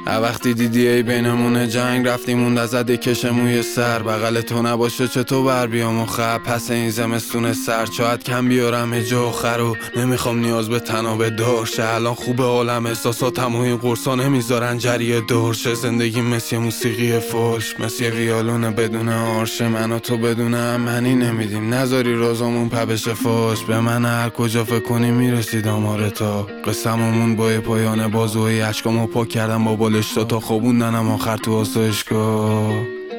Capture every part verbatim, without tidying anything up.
وقتی دیدی ای بینمون جنگ رفتیم موند ازت یه کش موی سر، بغل تو نباشه چطور بر بیام و خب پس این زمستون سر شاید کم بیارم یه جا آخرو. نمیخوام نیاز به تنابه داشته، الان خوبه عالم احساساتم و این قرصا نمیذارن جریه دورشه. زندگی مثل موسیقی فوش، مثل ویالونه بدون آرشه. من و تو بدون هم منی نمیدیم، نذاری رازمون پبش فاش. به من هر کجا فکر کنی میرسید آمار تا قسممون با پایان بازوی عشقامو پاک کردم با بالشتا تا خوابوندنم آخر تو آسایشگاه.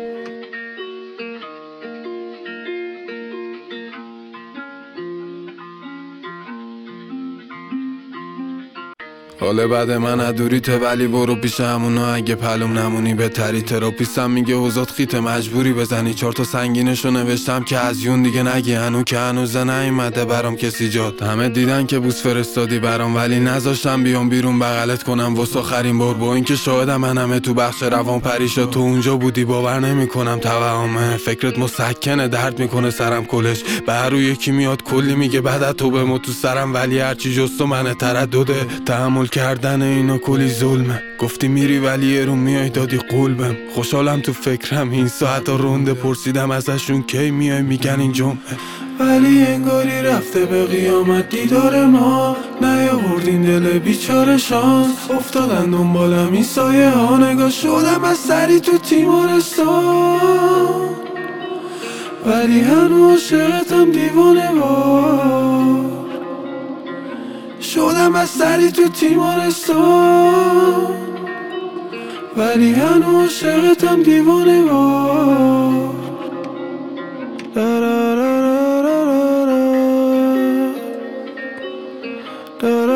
حالا بعد من ادوریته ولی برو پیش همونا، اگه پلوم نمونی بهتری. تراپیستم میگه اوزات خیته مجبوری بزنی چهار تا سنگینشو نوشتم که از یون دیگه نگی هنو که هنوز نیومده برام کسی جات. همه دیدن که بوس فرستادی برام ولی نذاشتم بیام بیرون بغلت کنم واسه آخرین بار. با اینکه شاهدم من همه تو بخش روان پریشا تو اونجا بودی باور نمیکنم توهمه. فکرت مسکنه درد میکنه سرم کلش، بر رو یکی میاد کلی میگه بعد تو به ما تو سرم ولی هرچی جز تو منه تردده. تحمل کردن اینا کلی ظلمه، گفتی میری ولی یه رو میای دادی قلبم. خوشحالم تو فکرم این ساعت ها رونده، پرسیدم ازشون کی میای میگن این جمعه. ولی انگاری رفته به قیامت دیدار ما، نیاوردین دل بیچاره شانس. افتادن دنبالم این سایه ها، نگاه شدم از سری تو تیمارستان. ولی هنو عاشقتم دیوانه وار، شدم از سری تو تیمارستان. ولی هنو عاشقتم دیوانه وار. Da da da da da da da